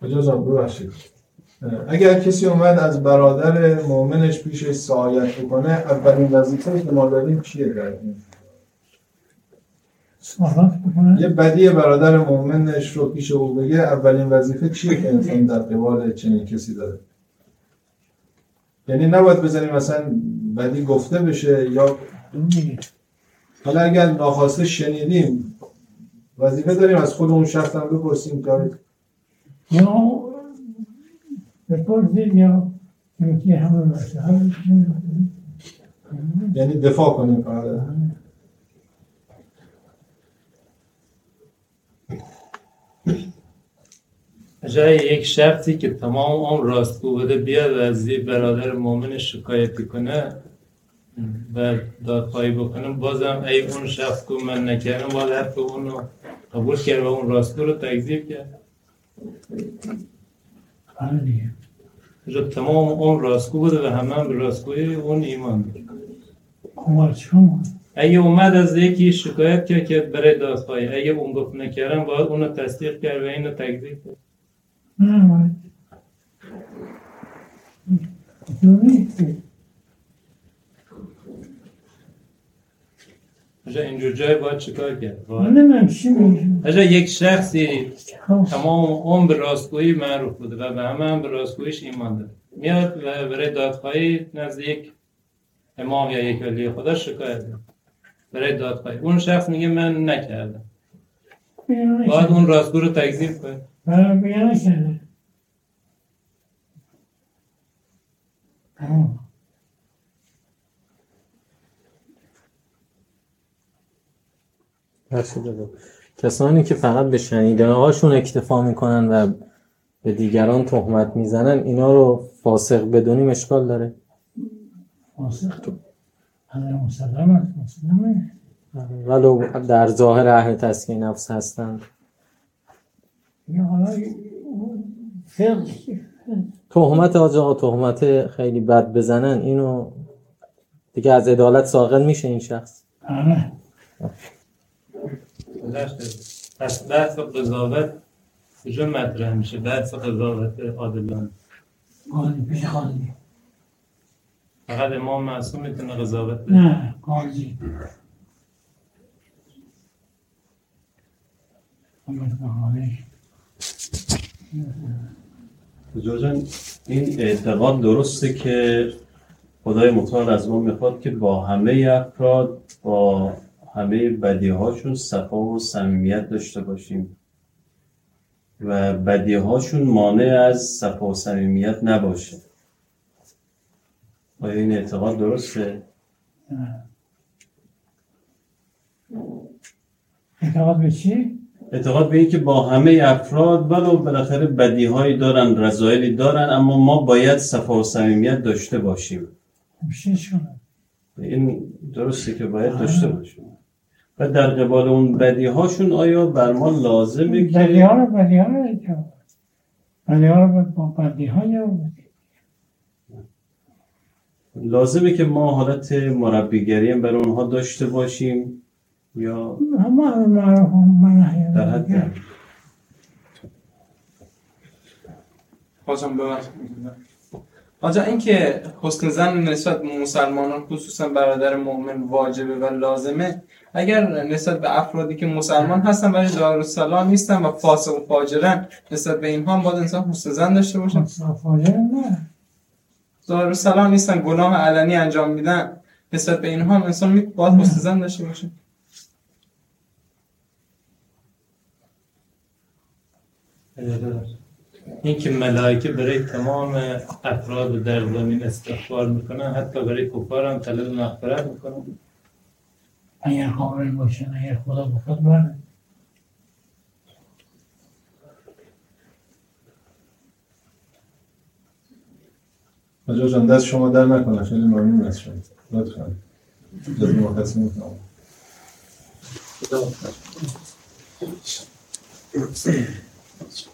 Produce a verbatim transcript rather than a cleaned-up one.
اجازه ببخشید، اگر کسی اومد از برادر مؤمنش پیشش سعایت بکنه، اولین وظیفه که ما داریم چیه کردیم؟ سعایت بکنه؟ یه بدی برادر مؤمنش رو پیش او بگه، اولین وظیفه چیه که انسان در قبال چنین کسی داره؟ یعنی نباید بزنیم مثلا بدی گفته بشه یا حالا اگر ناخواسته شنیدیم وظیفه داریم از خود اون شخص هم بپرسیم که یا بپرسیم یا یکی همه باشه، یعنی دفاع کنیم فقط. جای یک شخصی که تمام عمر راستگو بوده بیاد و از یه برادر مؤمنش شکایتی کنه و دادخواهی بکنه، بازم ای اون شخص که من نکردم باید حرف اون رو قبول کرد و اون راستگو رو تکذیب کرد. جو تمام عمر راستگو بوده و همه هم به راستگوی اون ایمان داره. اگه اومد از یکی شکایت کرد که برای دادخواهی، اگه اون گفت نکردم باید اون رو تصدیق کرد و این رو تکذیب کرد. نه اجا اینجور جای باید چیکار کرد؟ نمیم چی میگم؟ اجا یک شخصی تمام عمر به راستگویی معروف بوده و به همه هم به راستگوییش ایمان داره، میاد و برای دادخواهی نزد یک امام یا یک ولی خدا شکایت داره برای دادخواهی، اون شخص میگه من نکردم، باید اون راستگو رو تکذیب کنه. برای بیا نکرده کسانی که فقط به شنیده هاشون اکتفا میکنن و به دیگران تهمت میزنن، اینا رو فاسق بدونیم اشکال داره؟ فاسق تو همه مسلم هست، مسلمه ولو در ظاهر اهل تزکیه نفس هستند. یا حالا فقه تهمت آجا تهمت خیلی بد بزنن، اینو دیگه از عدالت ساقط میشه این شخص. آره پس بحث قضاوت کجا مطرح میشه؟ بحث قضاوت عادلانه قاضی پیش قاضی، فقط امام معصوم میتونه قضاوت بده؟ نه قاضی. جان این اعتقاد درسته که خدای متعال از ما میخواد که با همه افراد با همه بدیهاشون صفا و صمیمیت داشته باشیم و بدیهاشون مانع از صفا و صمیمیت نباشه. آیا این اعتقاد درسته؟ اعتقاد به چی؟ اعتقاد به این که با همه افراد ولو بالاخره بدیهایی دارن، رذایلی دارن، اما ما باید صفا و صمیمیت داشته باشیم. میشه کنه. این درسته که باید داشته باشیم. و در قبال اون بدیهاشون آیا بر ما لازمه که بدیها رو بدیها رو بدیها رو با بدیهای رو لازمه که ما حالت مربیگری هم برای اونها داشته باشیم یا همه معروف من در حد بازم ببخشید آجا این که حسن ظن نسبت به مسلمانان خصوصا برادر مؤمن واجبه و لازمه، اگر نسبت به افرادی که مسلمان هستن ولی دارالسلام نیستن و فاسق و فاجرن، نسبت به اینها هم باید انسان حسن ظن داشته باشه؟ فاسق و فاجر نه، دارالسلام نیستن، گناه علنی انجام میدن، نسبت به اینها هم انسان باید حسن ظن داشته باشه؟ این که ملائکه برای تمام افراد در زمین استغفار میکنن، حتی برای کفار هم طلب مغفرت میکنن. اگر کامل باشن، اگر خدا بخواد برن. آجا جان دست شما در نکنه، خیلی ممنون از شما. لطفاً جزی مختصی میکنم.